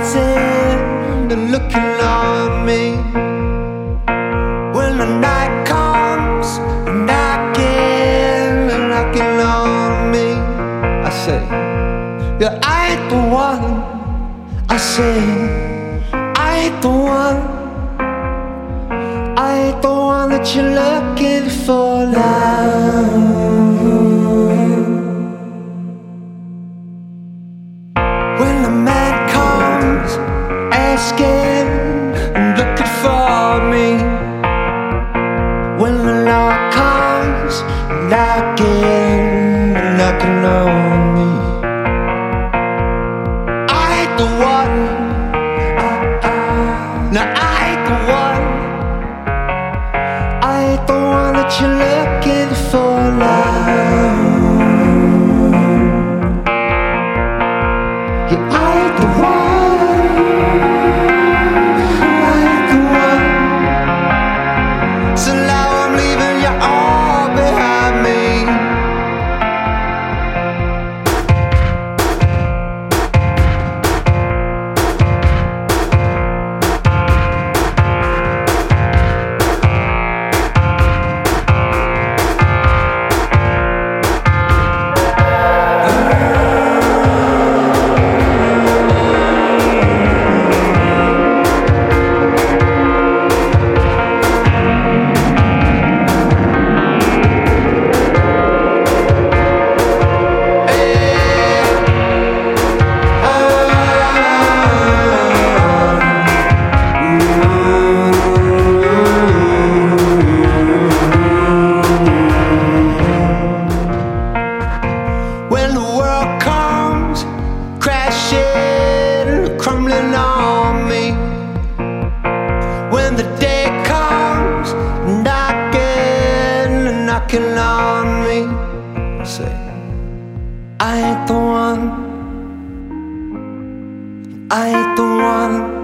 rising and looking on me. When the night comes knocking and knocking on me, I say, yeah, I ain't the one. I say, I ain't the one. I ain't the one that you're looking for now. When the man comes asking and looking for me, when the law comes knocking and knocking on me, I ain't the one. No, I ain't the one. I ain't the one that you're looking for now. Yeah, I ain't the one. I ain't the one. So now I'm leaving you all behind me. When the world comes crashing, crumbling on me, when the day comes knocking, knocking on me, I say, I ain't the one. I ain't the one.